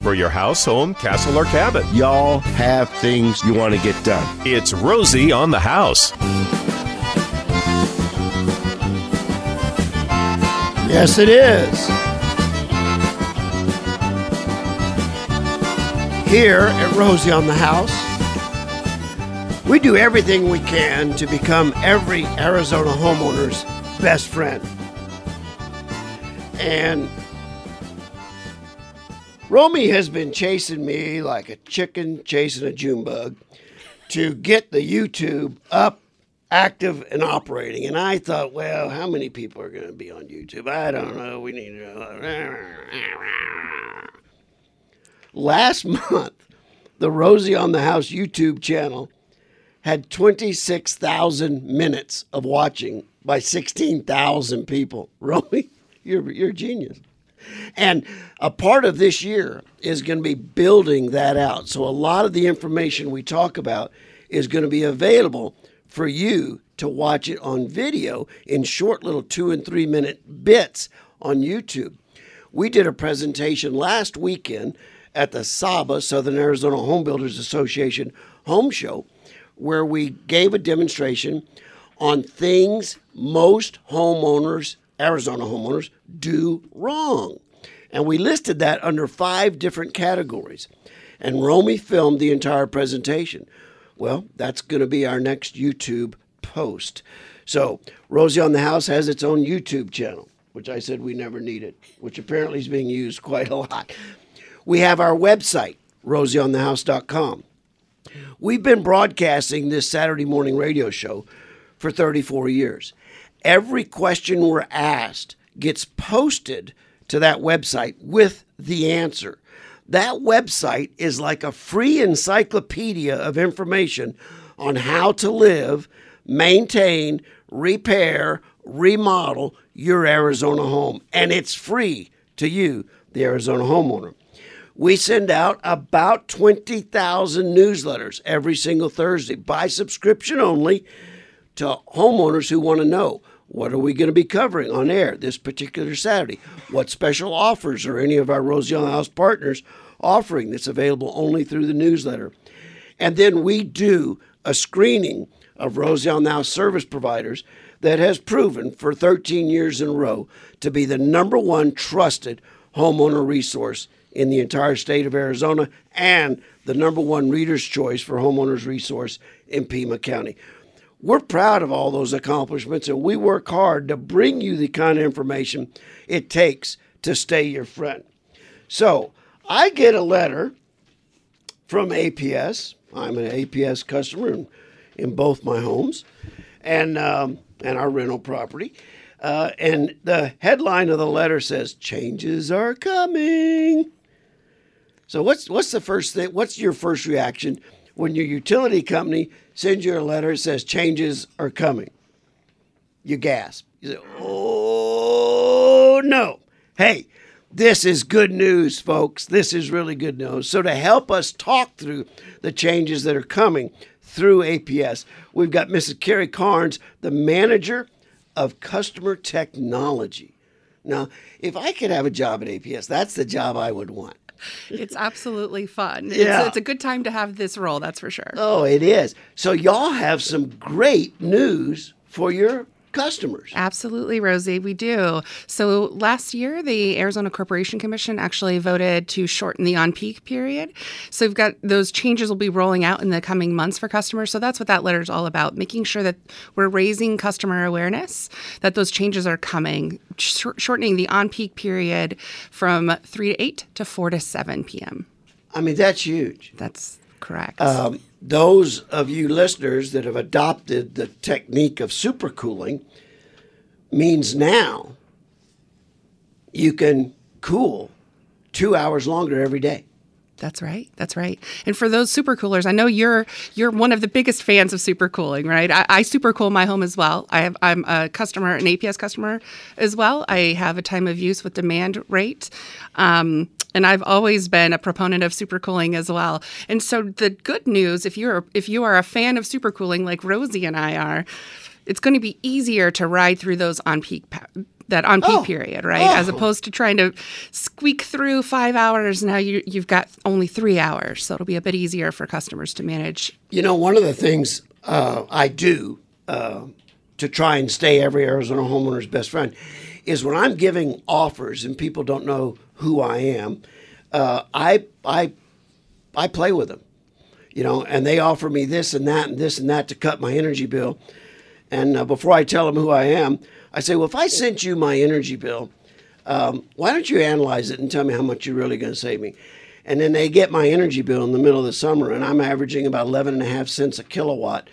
for your house, home, castle, or cabin. Y'all have things you want to get done. It's Rosie on the House. Yes, it is. Here at Rosie on the House, we do everything we can to become every Arizona homeowner's best friend. And Romy has been chasing me like a chicken chasing a June bug to get the YouTube up, active, and operating. And I thought, well, how many people are going to be on YouTube? I don't know. We need to... Last month, the Rosie on the House YouTube channel had 26,000 minutes of watching by 16,000 people. Romy, you're a genius. And a part of this year is going to be building that out. So a lot of the information we talk about is going to be available for you to watch it on video in short little 2 and 3 minute bits on YouTube. We did a presentation last weekend at the SABA, Southern Arizona Home Builders Association Home Show, where we gave a demonstration on things most homeowners, Arizona homeowners, do wrong. And we listed that under 5 different categories. And Romy filmed the entire presentation. Well, that's going to be our next YouTube post. So Rosie on the House has its own YouTube channel, which I said we never needed, which apparently is being used quite a lot. We have our website, rosieonthehouse.com. We've been broadcasting this Saturday morning radio show for 34 years. Every question we're asked gets posted to that website with the answer. That website is like a free encyclopedia of information on how to live, maintain, repair, remodel your Arizona home. And it's free to you, the Arizona homeowner. We send out about 20,000 newsletters every single Thursday by subscription only to homeowners who want to know, what are we going to be covering on air this particular Saturday? What special offers are any of our Rosie on the House partners offering that's available only through the newsletter? And then we do a screening of Rosie on the House service providers that has proven for 13 years in a row to be the #1 trusted homeowner resource in the entire state of Arizona and the #1 reader's choice for homeowners resource in Pima County. We're proud of all those accomplishments, and we work hard to bring you the kind of information it takes to stay your friend. So I get a letter from APS. I'm an APS customer in both my homes and our rental property. And the headline of the letter says, "Changes are coming." So what's the first thing? What's your first reaction when your utility company sends you a letter that says changes are coming? You gasp. You say, "Oh no!" Hey, this is good news, folks. This is really good news. So to help us talk through the changes that are coming through APS, we've got Mrs. Carrie Carnes, the manager of customer technology. Now, if I could have a job at APS, that's the job I would want. It's absolutely fun. Yeah. It's a good time to have this role, that's for sure. Oh, it is. So y'all have some great news for your customers. Absolutely, Rosie, we do. So last year, the Arizona Corporation Commission actually voted to shorten the on-peak period. So we've got those changes will be rolling out in the coming months for customers. So that's what that letter is all about, making sure that we're raising customer awareness, that those changes are coming, shortening the on-peak period from 3 to 8 to 4 to 7 p.m. I mean, that's huge. That's correct. Those of you listeners that have adopted the technique of supercooling means now you can cool 2 hours longer every day. That's right. That's right. And for those supercoolers, I know you're one of the biggest fans of supercooling, right? I supercool my home as well. I'm a customer, an APS customer as well. I have a time of use with demand rate. And I've always been a proponent of supercooling as well. And so the good news, if you are a fan of supercooling like Rosie and I are, it's going to be easier to ride through those on-peak that on-peak period, right? As opposed to trying to squeak through 5 hours, now you've got only 3 hours. So it'll be a bit easier for customers to manage. You know, one of the things I do to try and stay every Arizona homeowner's best friend is when I'm giving offers and people don't know who I am, I play with them, you know, and they offer me this and that and this and that to cut my energy bill. And before I tell them who I am, I say, well, if I sent you my energy bill, why don't you analyze it and tell me how much you're really going to save me? And then they get my energy bill in the middle of the summer, and I'm averaging about 11.5 cents a kilowatt,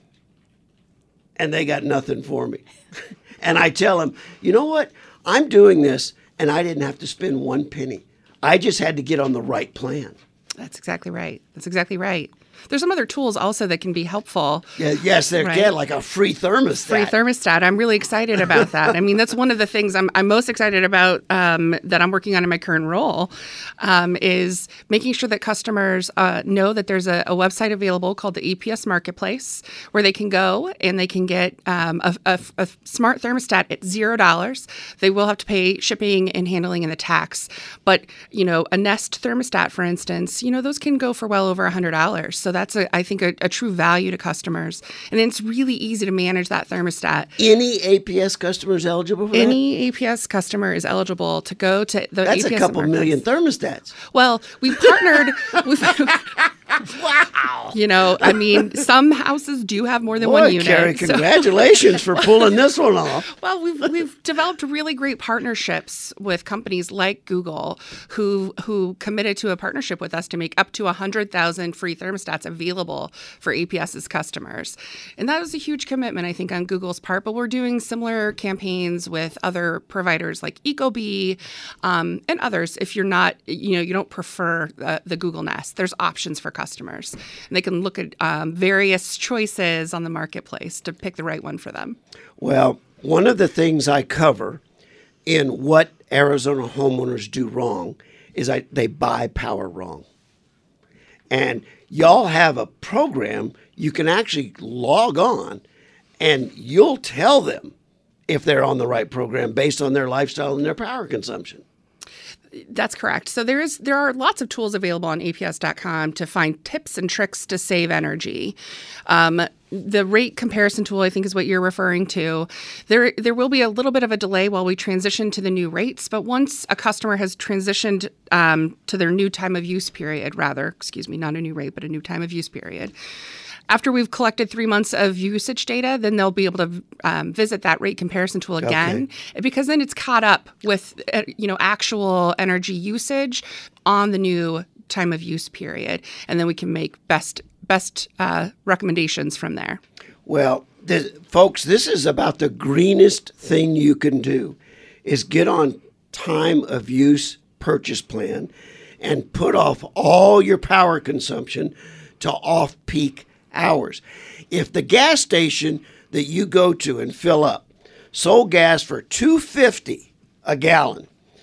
and they got nothing for me. And I tell them, you know what? I'm doing this, and I didn't have to spend one penny. I just had to get on the right plan. That's exactly right. That's exactly right. There's some other tools also that can be helpful. Yeah, yes, they get like a free thermostat. Free thermostat. I'm really excited about that. I mean, that's one of the things I'm most excited about that I'm working on in my current role is making sure that customers know that there's a website available called the EPS Marketplace where they can go and they can get a smart thermostat at $0. They will have to pay shipping and handling and the tax. But, you know, a Nest thermostat, for instance, you know, those can go for well over $100. So that's, I think, a true value to customers. And it's really easy to manage that thermostat. Any APS customer is eligible for that? Any APS customer is eligible to go to the That's APS a couple million thermostats. Well, we partnered with... Wow. You know, I mean, some houses do have more than one unit. Carrie, congratulations for pulling this one off. Well, we've developed really great partnerships with companies like Google who committed to a partnership with us to make up to 100,000 free thermostats available for APS's customers. And that was a huge commitment, I think, on Google's part. But we're doing similar campaigns with other providers like Ecobee and others. If you're not, you know, you don't prefer the Google Nest, there's options for customers. And they can look at various choices on the marketplace to pick the right one for them. Well, one of the things I cover in what Arizona homeowners do wrong is they buy power wrong. And y'all have a program you can actually log on and you'll tell them if they're on the right program based on their lifestyle and their power consumption. That's correct. So there are lots of tools available on APS.com to find tips and tricks to save energy. The rate comparison tool, I think, is what you're referring to. There will be a little bit of a delay while we transition to the new rates, but once a customer has transitioned to their new time of use period, not a new rate, but a new time of use period, after we've collected 3 months of usage data, then they'll be able to visit that rate comparison tool again, because then it's caught up with actual energy usage on the new time of use period, and then we can make best recommendations from there. Well, folks, this is about the greenest thing you can do, is get on time of use purchase plan and put off all your power consumption to off-peak hours. If the gas station that you go to and fill up sold gas for $2.50 a gallon,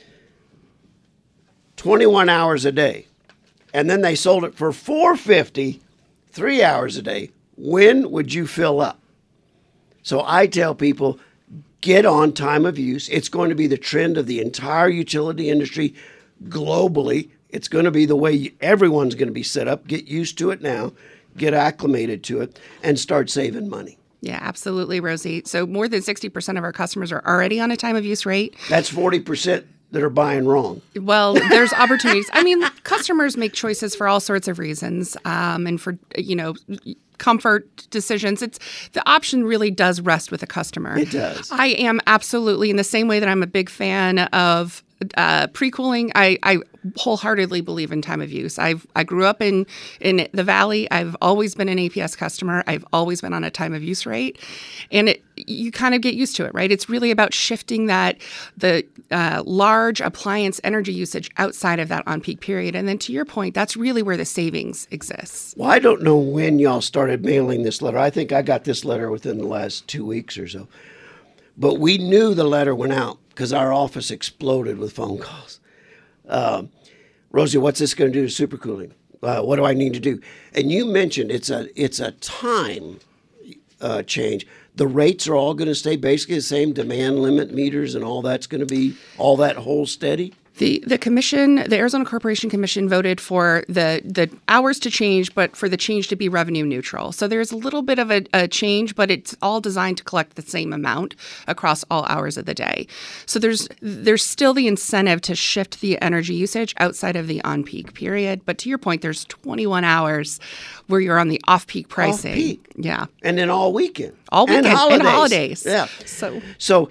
21 hours a day, and then they sold it for $4.50 3 hours a day, when would you fill up? So I tell people, get on time of use. It's going to be the trend of the entire utility industry globally. It's going to be the way everyone's going to be set up. Get used to it now. Get acclimated to it and start saving money. Yeah, absolutely, Rosie. So more than 60% of our customers are already on a time of use rate. That's 40% that are buying wrong. Well, there's opportunities. I mean, customers make choices for all sorts of reasons, and for, comfort decisions. The option really does rest with the customer. It does. I am absolutely, in the same way that I'm a big fan of pre-cooling, I wholeheartedly believe in time of use. I grew up in the Valley. I've always been an APS customer. I've always been on a time of use rate, and you kind of get used to it, right? It's really about shifting the large appliance energy usage outside of that on-peak period. And then to your point, that's really where the savings exists. Well, I don't know when y'all started mailing this letter. I think I got this letter within the last 2 weeks or so. But we knew the letter went out because our office exploded with phone calls. Rosie, what's this going to do to supercooling? What do I need to do? And you mentioned it's a time change. the rates are all going to stay basically the same, demand limit meters and all that's going to be all that whole steady? The commission, the Arizona Corporation Commission, voted for the hours to change, but for the change to be revenue neutral. So there's a little bit of a change, but it's all designed to collect the same amount across all hours of the day. So there's still the incentive to shift the energy usage outside of the on-peak period. But to your point, there's 21 hours where you're on the off-peak pricing. Off-peak. Yeah. And then all weekend. All weekend. And holidays. Yeah. So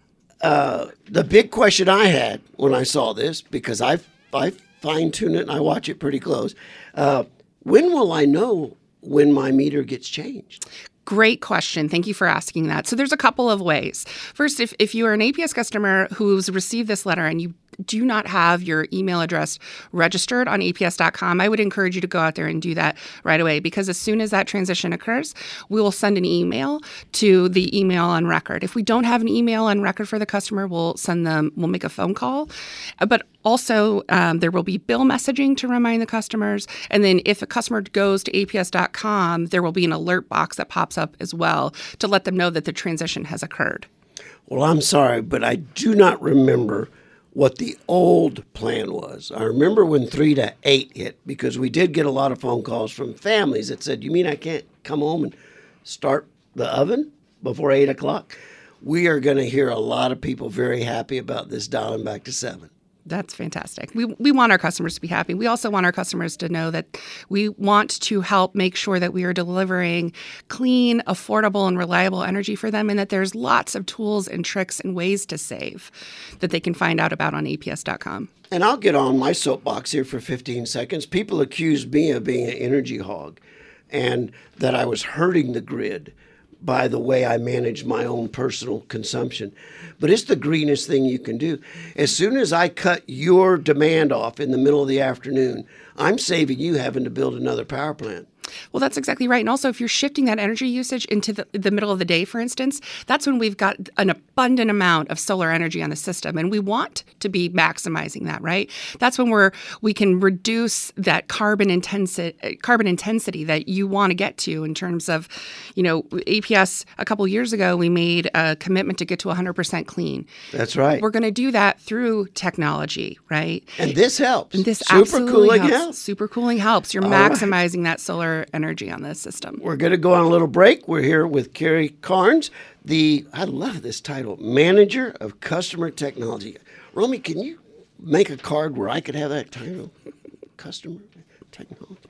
The big question I had when I saw this, because I fine-tune it and I watch it pretty close, when will I know when my meter gets changed? Great question. Thank you for asking that. So there's a couple of ways. First, if you are an APS customer who's received this letter and you do not have your email address registered on APS.com, I would encourage you to go out there and do that right away, because as soon as that transition occurs, we will send an email to the email on record. If we don't have an email on record for the customer, we'll make a phone call. But also, there will be bill messaging to remind the customers. And then if a customer goes to APS.com, there will be an alert box that pops up as well to let them know that the transition has occurred. Well, I'm sorry, but I do not remember what the old plan was. I remember when 3 to 8 hit, because we did get a lot of phone calls from families that said, "You mean I can't come home and start the oven before 8 o'clock?" We are going to hear a lot of people very happy about this dialing back to 7. That's fantastic. We want our customers to be happy. We also want our customers to know that we want to help make sure that we are delivering clean, affordable, and reliable energy for them, and that there's lots of tools and tricks and ways to save that they can find out about on APS.com. And I'll get on my soapbox here for 15 seconds. People accused me of being an energy hog and that I was hurting the grid by the way I manage my own personal consumption. But it's the greenest thing you can do. As soon as I cut your demand off in the middle of the afternoon, I'm saving you having to build another power plant. Well, that's exactly right. And also, if you're shifting that energy usage into the middle of the day, for instance, that's when we've got an abundant amount of solar energy on the system. And we want to be maximizing that, right? That's when we can reduce that carbon intensity that you want to get to in terms of, APS a couple years ago, we made a commitment to get to 100% clean. That's right. We're going to do that through technology, right? And this helps. And this Supercooling helps. Supercooling helps. You're maximizing that solar energy on the system. We're going to go on a little break. We're here with Carrie Carnes, I love this title, Manager of Customer Technology. Romy, can you make a card where I could have that title? Customer Technology.